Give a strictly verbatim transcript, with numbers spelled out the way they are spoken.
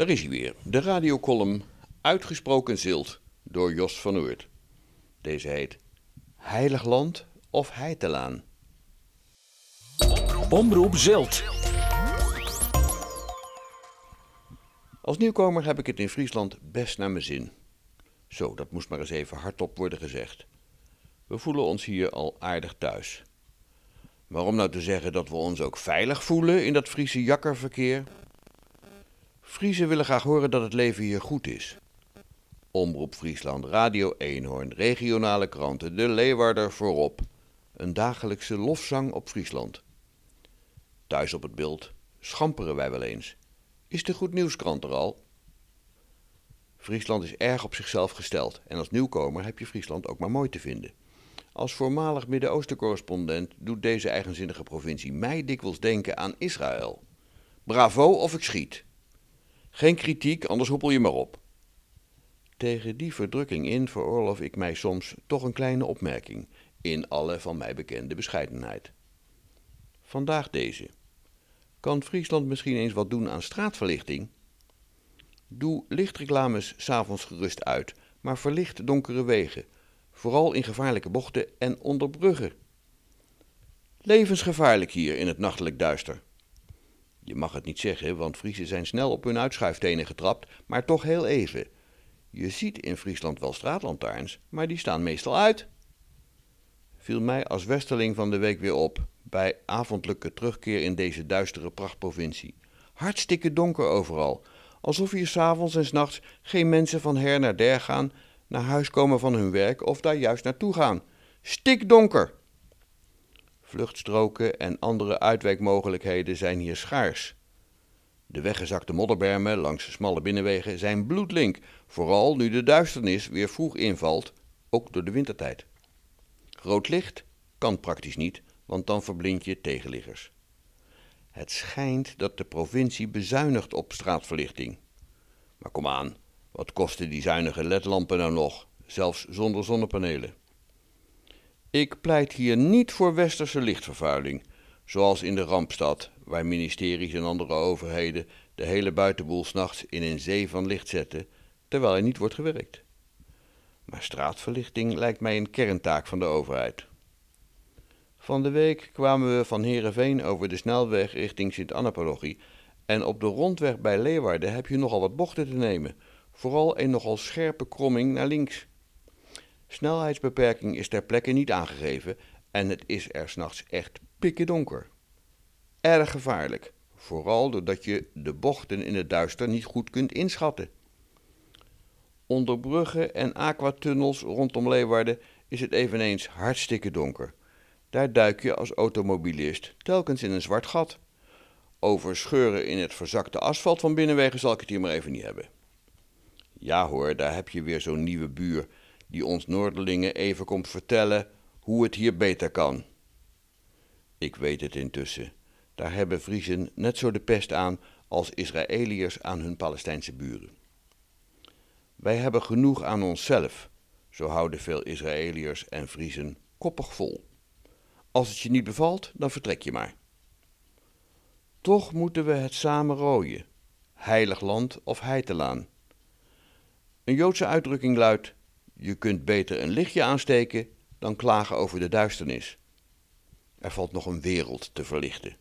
Daar is hij weer, de radiocolumn Uitgesproken Zilt door Jos van Oert. Deze heet Heilig Land of Heitelaan. Omroep Zilt. Als nieuwkomer heb ik het in Friesland best naar mijn zin. Zo, dat moest maar eens even hardop worden gezegd. We voelen ons hier al aardig thuis. Waarom nou te zeggen dat we ons ook veilig voelen in dat Friese jakkerverkeer? Friezen willen graag horen dat het leven hier goed is. Omroep Friesland, Radio Eenhoorn, regionale kranten, de Leeuwarder voorop. Een dagelijkse lofzang op Friesland. Thuis op het beeld schamperen wij wel eens. Is de Goed Nieuwskrant er al? Friesland is erg op zichzelf gesteld en als nieuwkomer heb je Friesland ook maar mooi te vinden. Als voormalig Midden-Oosten-correspondent doet deze eigenzinnige provincie mij dikwijls denken aan Israël. Bravo of ik schiet. Geen kritiek, anders hoepel je maar op. Tegen die verdrukking in veroorloof ik mij soms toch een kleine opmerking, in alle van mij bekende bescheidenheid. Vandaag deze. Kan Friesland misschien eens wat doen aan straatverlichting? Doe lichtreclames 's avonds gerust uit, maar verlicht donkere wegen, vooral in gevaarlijke bochten en onder bruggen. Levensgevaarlijk hier in het nachtelijk duister. Je mag het niet zeggen, want Friesen zijn snel op hun uitschuiftenen getrapt, maar toch heel even. Je ziet in Friesland wel straatlantaarns, maar die staan meestal uit. Viel mij als westerling van de week weer op, bij avondelijke terugkeer in deze duistere prachtprovincie. Hartstikke donker overal, alsof hier 's avonds en 's nachts geen mensen van her naar der gaan, naar huis komen van hun werk of daar juist naartoe gaan. Stikdonker! Vluchtstroken en andere uitwijkmogelijkheden zijn hier schaars. De weggezakte modderbermen langs de smalle binnenwegen zijn bloedlink, vooral nu de duisternis weer vroeg invalt, ook door de wintertijd. Rood licht kan praktisch niet, want dan verblind je tegenliggers. Het schijnt dat de provincie bezuinigt op straatverlichting. Maar kom aan, wat kosten die zuinige ledlampen nou nog, zelfs zonder zonnepanelen? Ik pleit hier niet voor westerse lichtvervuiling, zoals in de Rampstad, waar ministeries en andere overheden de hele buitenboel 's nachts in een zee van licht zetten, terwijl er niet wordt gewerkt. Maar straatverlichting lijkt mij een kerntaak van de overheid. Van de week kwamen we van Heerenveen over de snelweg richting Sint-Anna-parochie en op de rondweg bij Leeuwarden heb je nogal wat bochten te nemen, vooral een nogal scherpe kromming naar links. Snelheidsbeperking is ter plekke niet aangegeven en het is er 's nachts echt pikkedonker. Erg gevaarlijk, vooral doordat je de bochten in het duister niet goed kunt inschatten. Onder bruggen en aquatunnels rondom Leeuwarden is het eveneens hartstikke donker. Daar duik je als automobilist telkens in een zwart gat. Over scheuren in het verzakte asfalt van binnenwegen zal ik het hier maar even niet hebben. Ja hoor, daar heb je weer zo'n nieuwe buur die ons Noorderlingen even komt vertellen hoe het hier beter kan. Ik weet het intussen. Daar hebben Friezen net zo de pest aan als Israëliërs aan hun Palestijnse buren. Wij hebben genoeg aan onszelf, zo houden veel Israëliërs en Friezen koppig vol. Als het je niet bevalt, dan vertrek je maar. Toch moeten we het samen rooien. Heilig land of heitelaan. Een Joodse uitdrukking luidt: je kunt beter een lichtje aansteken dan klagen over de duisternis. Er valt nog een wereld te verlichten.